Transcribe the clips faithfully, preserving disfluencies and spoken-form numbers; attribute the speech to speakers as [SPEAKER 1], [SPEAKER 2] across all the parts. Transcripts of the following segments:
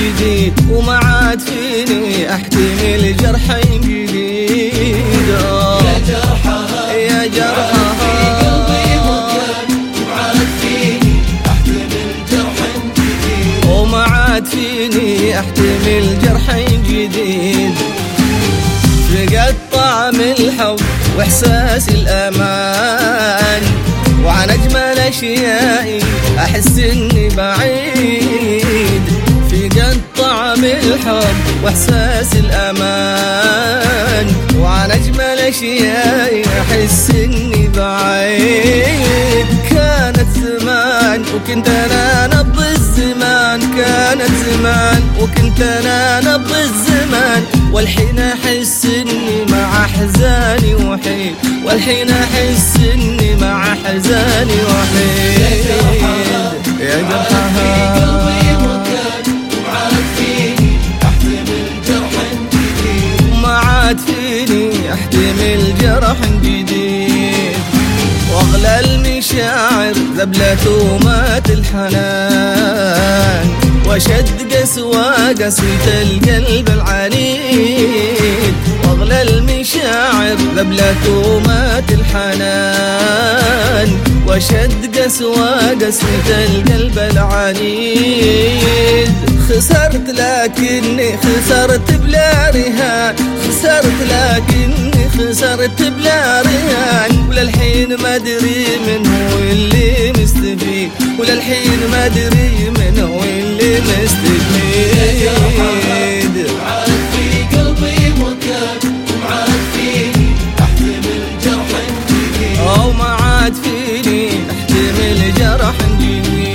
[SPEAKER 1] جديد، وما عاد فيني احتمل جرح جديد.
[SPEAKER 2] يا جرحها
[SPEAKER 1] يا جرحها
[SPEAKER 2] في قلبي مكان، وعاد فيني احتمل جرح جديد،
[SPEAKER 1] وما عاد فيني احتمل جرح جديد. فقد طعم الحب واحساس الامان، وعن اجمل اشيائي احس اني بعيد. فقد طعم الحب واحساس الامان، وعن اجمل اشيائي احس اني بعيد. كانت زمان وكنت انا نبض الزمان، كانت زمان وكنت انا نبض الزمان، والحين احس اني مع احزاني وحيد، والحين احس اني مع احزاني وحيد. يا جرحها
[SPEAKER 2] في قلبي مكان، وعاد فيني احتمل جرح جديد،
[SPEAKER 1] وما عاد فيني احتمل جرح جديد. واغلى المشاعر ذبلت ومات الحنان، وشد قسوة قسوة القلب العنيد. واغلى المشاعر ذبلت ومات الحنان، وشد قسوة قسوة القلب العنيد. خسرت لكني خسرت بلا رهان، خسرت لكني خسرت بلا رهان. وللحين ما ادري من هو اللي مستفيد، وللحين ما ادري من هو اللي مستفيد.
[SPEAKER 2] وعاد في قلبي مكان، وعاد فيني احتمل جرح جديد،
[SPEAKER 1] او ما عاد فيني احتمل جرح جديد.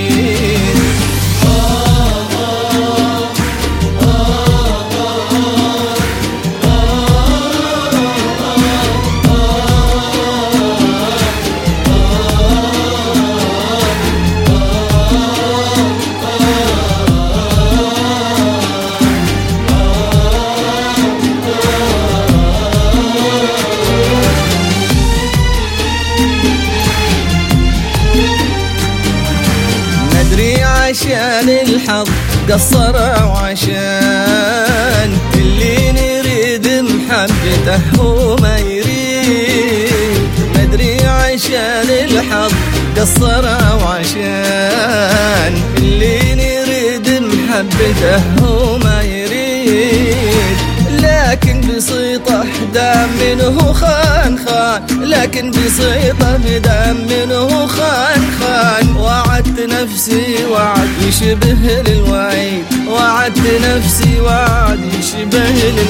[SPEAKER 1] عشان الحظ قصر وعشان اللي نريد محبته هو ما يريد. ندري عشان الحظ قصر وعشان اللي نريد محبته هو ما يريد. لكن بسيطة دام منه خان خان، لكن بسيطة دام منه خان خان. وعدت نفسي وعد يشبه للوعيد، وعدت نفسي وعد يشبه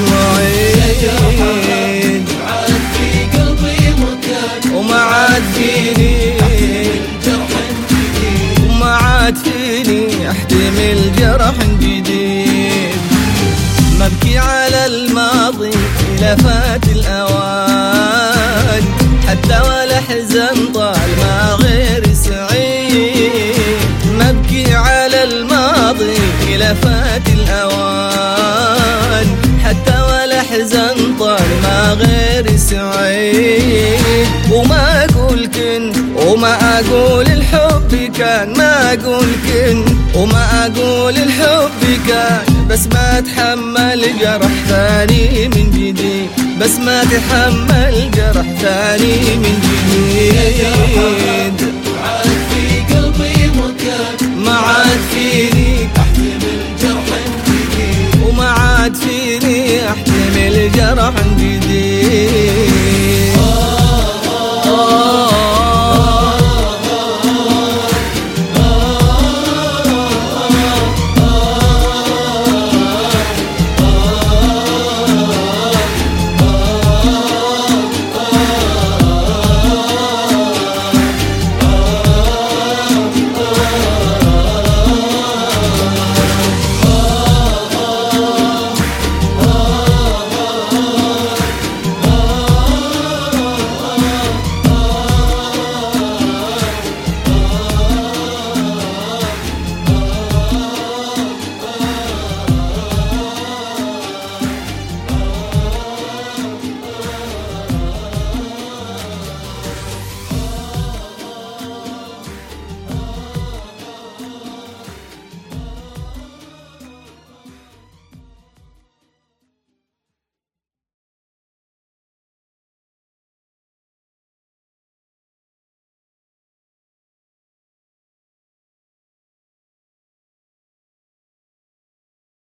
[SPEAKER 1] للوعيد.
[SPEAKER 2] وعاد في قلبي مكان،
[SPEAKER 1] وما عاد فيني
[SPEAKER 2] جرح جديد،
[SPEAKER 1] وما عاد فيني احتمل جرح جديد. مبكي على الماضي إلى فات الأوان، حتى ولا حزن طال ما غير سعيد. مبكي على الماضي إلى فات الأوان، حتى ولا حزن طال ما غير سعيد. وما أقول كن وما أقول الحب كان، ما أقول كن وما أقول الحب كان، بس ما اتحمل جرح ثاني من جديد، بس ما تحمل جرح ثاني من جديد.
[SPEAKER 2] وعاد في قلبي مكان،
[SPEAKER 1] ما عاد فيني
[SPEAKER 2] احتمل جرح جديد،
[SPEAKER 1] وما عاد فيني احتمل جرح جديد.